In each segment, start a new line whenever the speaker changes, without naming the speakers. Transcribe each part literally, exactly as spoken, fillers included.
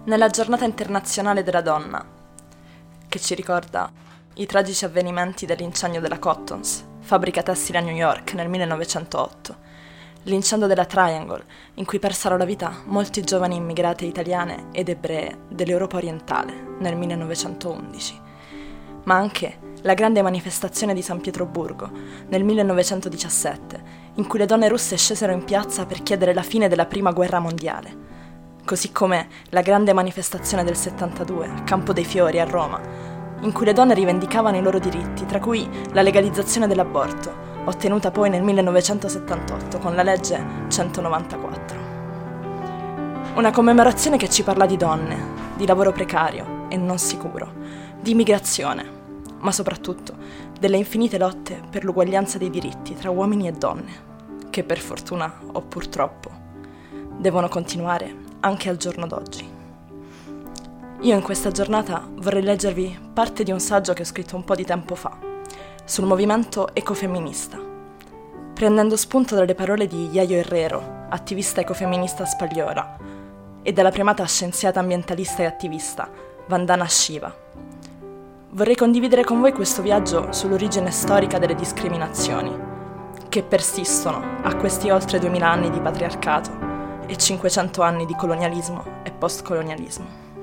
nella Giornata Internazionale della Donna, che ci ricorda i tragici avvenimenti dell'incendio della Cottons, fabbrica tessile a New York nel millenovecentootto, l'incendio della Triangle, in cui persero la vita molti giovani immigrate italiane ed ebree dell'Europa orientale nel millenovecentoundici, ma anche la grande manifestazione di San Pietroburgo nel millenovecentodiciassette, in cui le donne russe scesero in piazza per chiedere la fine della Prima Guerra Mondiale, così come la grande manifestazione del settantadue a Campo dei Fiori a Roma, in cui le donne rivendicavano i loro diritti, tra cui la legalizzazione dell'aborto, ottenuta poi nel millenovecentosettantotto con la legge centonovantaquattro. Una commemorazione che ci parla di donne, di lavoro precario e non sicuro, di immigrazione, ma soprattutto delle infinite lotte per l'uguaglianza dei diritti tra uomini e donne, che per fortuna o purtroppo devono continuare anche al giorno d'oggi. Io in questa giornata vorrei leggervi parte di un saggio che ho scritto un po' di tempo fa sul movimento ecofemminista, prendendo spunto dalle parole di Yayo Herrero, attivista ecofemminista spagliola, e dalla primata scienziata ambientalista e attivista Vandana Shiva. Vorrei condividere con voi questo viaggio sull'origine storica delle discriminazioni, che persistono a questi oltre duemila anni di patriarcato e cinquecento anni di colonialismo e postcolonialismo.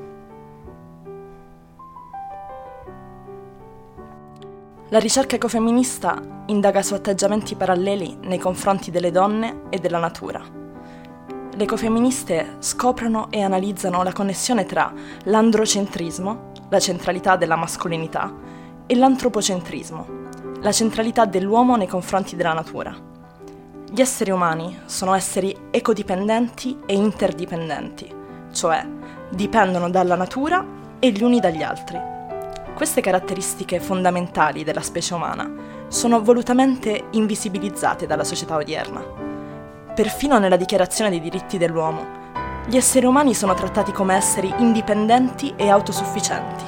La ricerca ecofemminista indaga su atteggiamenti paralleli nei confronti delle donne e della natura. Le ecofemministe scoprono e analizzano la connessione tra l'androcentrismo, la centralità della mascolinità, e l'antropocentrismo, la centralità dell'uomo nei confronti della natura. Gli esseri umani sono esseri ecodipendenti e interdipendenti, cioè dipendono dalla natura e gli uni dagli altri. Queste caratteristiche fondamentali della specie umana sono volutamente invisibilizzate dalla società odierna. Perfino nella Dichiarazione dei diritti dell'uomo, gli esseri umani sono trattati come esseri indipendenti e autosufficienti.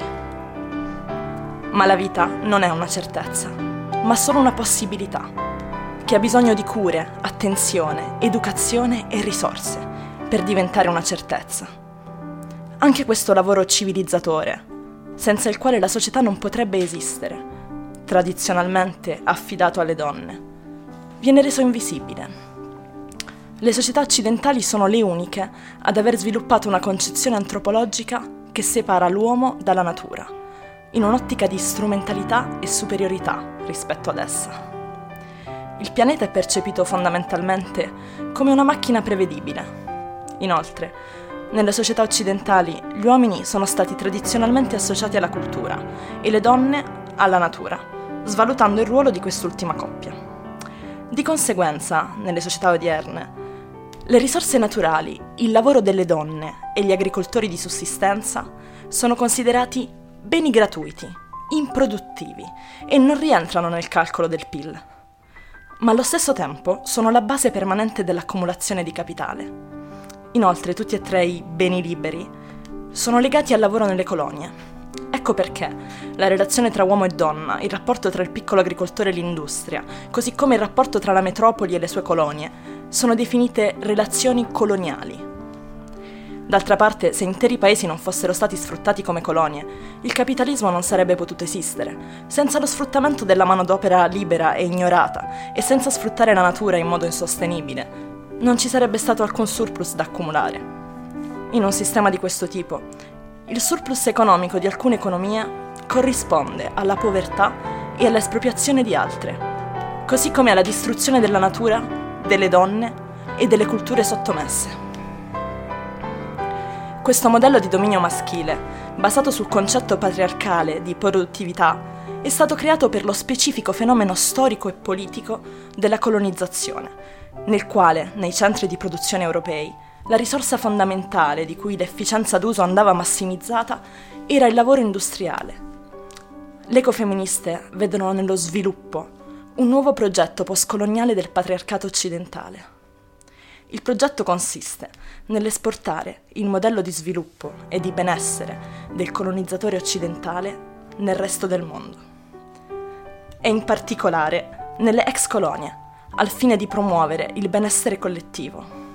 Ma la vita non è una certezza, ma solo una possibilità, che ha bisogno di cure, attenzione, educazione e risorse per diventare una certezza. Anche questo lavoro civilizzatore, senza il quale la società non potrebbe esistere, tradizionalmente affidato alle donne, viene reso invisibile. Le società occidentali sono le uniche ad aver sviluppato una concezione antropologica che separa l'uomo dalla natura, in un'ottica di strumentalità e superiorità rispetto ad essa. Il pianeta è percepito fondamentalmente come una macchina prevedibile. Inoltre, nelle società occidentali gli uomini sono stati tradizionalmente associati alla cultura e le donne alla natura, svalutando il ruolo di quest'ultima coppia. Di conseguenza, nelle società odierne, le risorse naturali, il lavoro delle donne e gli agricoltori di sussistenza sono considerati beni gratuiti, improduttivi e non rientrano nel calcolo del P I L. Ma allo stesso tempo sono la base permanente dell'accumulazione di capitale. Inoltre tutti e tre i beni liberi sono legati al lavoro nelle colonie. Ecco perché la relazione tra uomo e donna, il rapporto tra il piccolo agricoltore e l'industria, così come il rapporto tra la metropoli e le sue colonie, sono definite relazioni coloniali. D'altra parte, se interi paesi non fossero stati sfruttati come colonie, il capitalismo non sarebbe potuto esistere. Senza lo sfruttamento della manodopera libera e ignorata, e senza sfruttare la natura in modo insostenibile, non ci sarebbe stato alcun surplus da accumulare. In un sistema di questo tipo, il surplus economico di alcune economie corrisponde alla povertà e all'espropriazione di altre, così come alla distruzione della natura, delle donne e delle culture sottomesse. Questo modello di dominio maschile, basato sul concetto patriarcale di produttività, è stato creato per lo specifico fenomeno storico e politico della colonizzazione, nel quale, nei centri di produzione europei, la risorsa fondamentale di cui l'efficienza d'uso andava massimizzata era il lavoro industriale. Le ecofemministe vedono nello sviluppo un nuovo progetto postcoloniale del patriarcato occidentale. Il progetto consiste nell'esportare il modello di sviluppo e di benessere del colonizzatore occidentale nel resto del mondo, e in particolare nelle ex colonie, al fine di promuovere il benessere collettivo.